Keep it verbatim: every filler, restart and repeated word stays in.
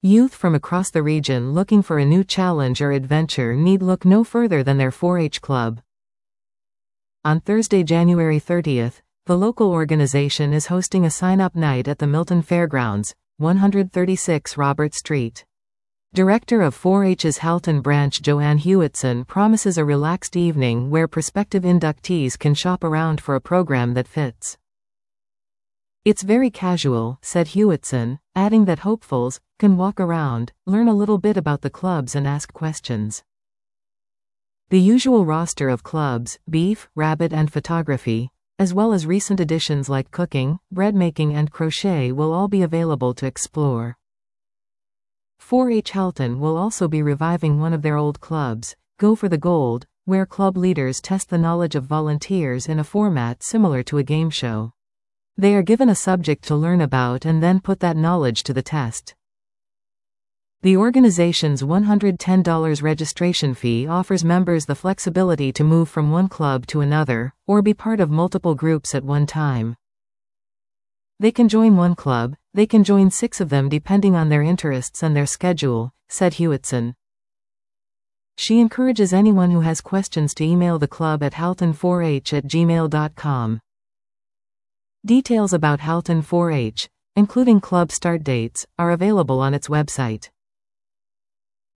Youth from across the region looking for a new challenge or adventure need look no further than their four H club. On Thursday, January thirtieth, the local organization is hosting a sign-up night at the Milton Fairgrounds, one thirty-six Robert Street. Director of four H's Halton branch Joanne Hewitson promises a relaxed evening where prospective inductees can shop around for a program that fits. "It's very casual," said Hewitson, adding that hopefuls can walk around, learn a little bit about the clubs and ask questions. The usual roster of clubs, beef, rabbit and photography, as well as recent additions like cooking, bread making and crochet will all be available to explore. four H Halton will also be reviving one of their old clubs, Go for the Gold, where club leaders test the knowledge of volunteers in a format similar to a game show. They are given a subject to learn about and then put that knowledge to the test. The organization's one hundred ten dollars registration fee offers members the flexibility to move from one club to another, or be part of multiple groups at one time. They can join one club, they can join six of them depending on their interests and their schedule, said Hewitson. She encourages anyone who has questions to email the club at halton four h at gmail dot com. Details about Halton four H, including club start dates, are available on its website.